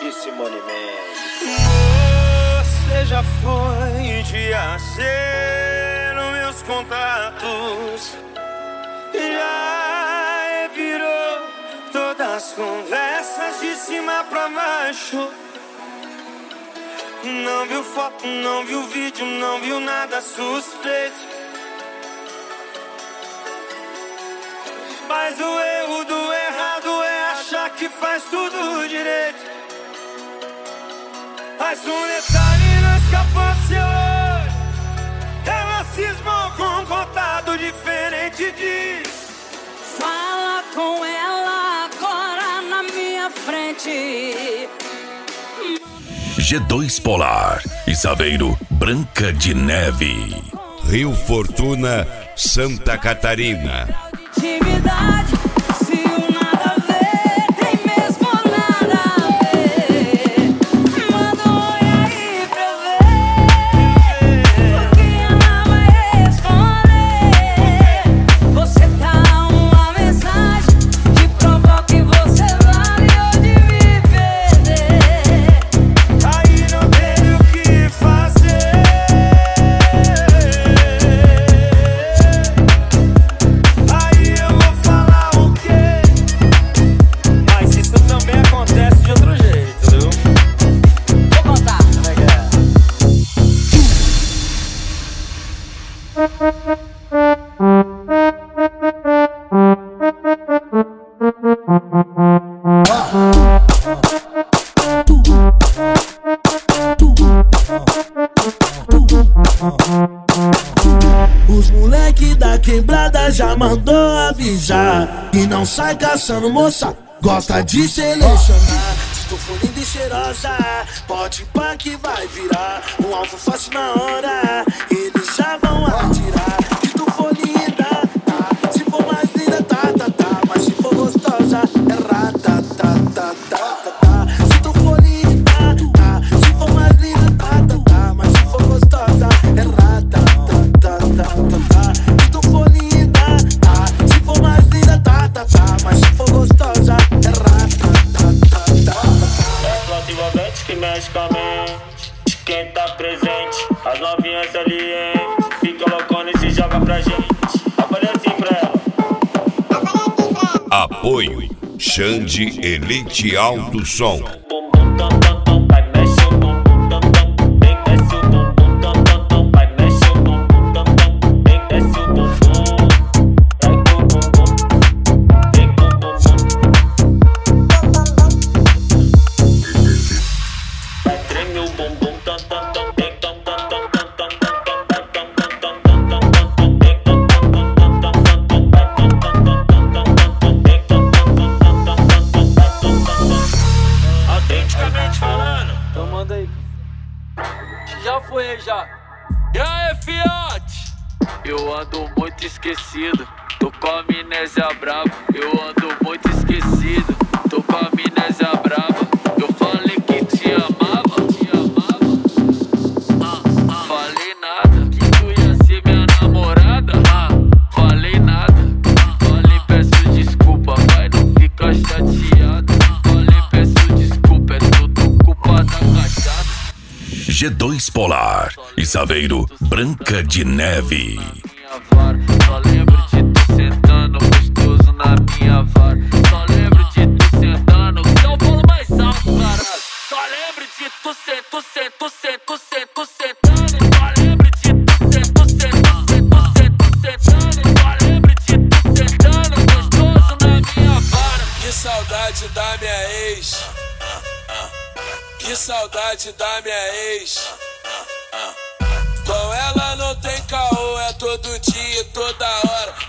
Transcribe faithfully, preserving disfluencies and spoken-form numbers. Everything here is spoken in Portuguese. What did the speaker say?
e Simone Mendes. Você já foi dia C nos meus contatos, já virou todas as conversas de cima pra baixo. Não viu foto, não viu vídeo, não viu nada suspeito. Mas o erro do errado é achar que faz tudo direito. Mas um detalhe não escapou seu olho. Ela cismou com um contato diferente de... Fala com ela agora na minha frente. G dois Polar e Saveiro Branca de Neve. Rio Fortuna, Santa Catarina. Intimidade, se o nada a ver, tem mesmo nada a ver. Manda um oi aí pra eu ver, porque ela vai responder. Você tá uma mensagem que provoca que você valeu de me perder. Aí não tem o que fazer. Aí eu vou falar o quê? Mas isso também acontece de outro jeito, viu? Vou contar. Como é que é? Os moleque da quebrada já mandou avisar e não sai caçando moça, gosta de selecionar. Se tu for linda e cheirosa, pode ir pra que vai virar um alvo fácil na hora, eles já vão atirar. Se tu for linda, tá, se for mais linda, tá, tá, tá, mas se for gostosa, é rata, tá, tá, tá, tá, tá. Se tu for linda, tá, se for mais linda, tá, tá, tá, mas se for gostosa, é rata, tá, tá, tá, tá, tá. Se tu for linda, tá, se for mais linda, tá, tá, tá, mas se for gostosa, é rata, tá, tá, tá, tá. É planta envolvente que mexe com a mente de quem tá presente. As novinhas salientes fica loucona e se joga pra gente. Eu falei assim pra ela. Apoio Xande Elite Alto Som. Bum bum tam tam tam, vai mexe o bum bum tam tam. Vem desce o bum bum tam tam tam, vai mexe o bum bum tam tam. Vem desce o bum bum, vai com o bum bum, vem com o bum bum. Vai treme o bum bum tam tam tam, vem tam tam tam tam tam tam, vai tam tam tam tam tam tam, vem tam tam tam tam tam tam, vai tam tam tam tam tam tam, vem tam tam tam tam tam tam, vai tam tam tam. Autenticamente falando, Então manda aí. Já foi, já. E aí, fiote? Eu ando muito esquecido, tô com a amnésia brava. Eu ando muito esquecido, tô com a amnésia brava. Eu falei que te amava, te amava. Ah, ah. Falei nada, que tu ia ser minha namorada. Ah, falei nada, falei peço desculpa, vai não fica chateado. Falei peço desculpa, é tudo culpa da cachaça. G dois Polar e Saveiro Branca de Neve. Minha vara, só lembro de tu sentando gostoso na minha vara. Só lembro de tu sentando, então fala mais alto, caralho. Só lembro de tu sentando, tu sentando, tu sentando, tu sentando. Só lembro de tu sentando, tu sentando, tu sentando. Só lembro de tu sentando gostoso na minha vara. Que saudade da minha ex. Que saudade da minha ex. Com ela não tem caô, é todo dia, toda hora.